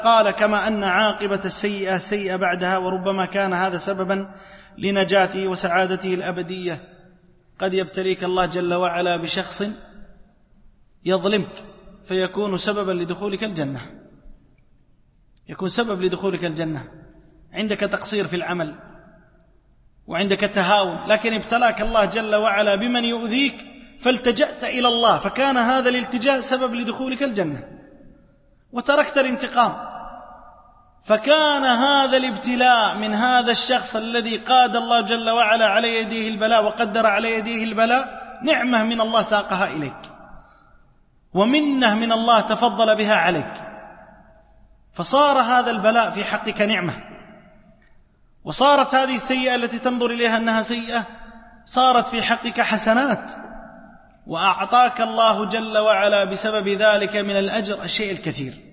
قال: كما أن عاقبة السيئة سيئة بعدها، وربما كان هذا سببا لنجاته وسعادته الأبدية. قد يبتليك الله جل وعلا بشخص يظلمك فيكون سببا لدخولك الجنة، يكون سبب لدخولك الجنة. عندك تقصير في العمل وعندك تهاون، لكن ابتلاك الله جل وعلا بمن يؤذيك فالتجأت إلى الله، فكان هذا الالتجاء سبب لدخولك الجنة، وتركت الانتقام. فكان هذا الابتلاء من هذا الشخص الذي قاد الله جل وعلا على يديه البلاء وقدر على يديه البلاء نعمة من الله ساقها إليك، ومنه من الله تفضل بها عليك، فصار هذا البلاء في حقك نعمة، وصارت هذه السيئة التي تنظر إليها أنها سيئة صارت في حقك حسنات، وأعطاك الله جل وعلا بسبب ذلك من الأجر الشيء الكثير.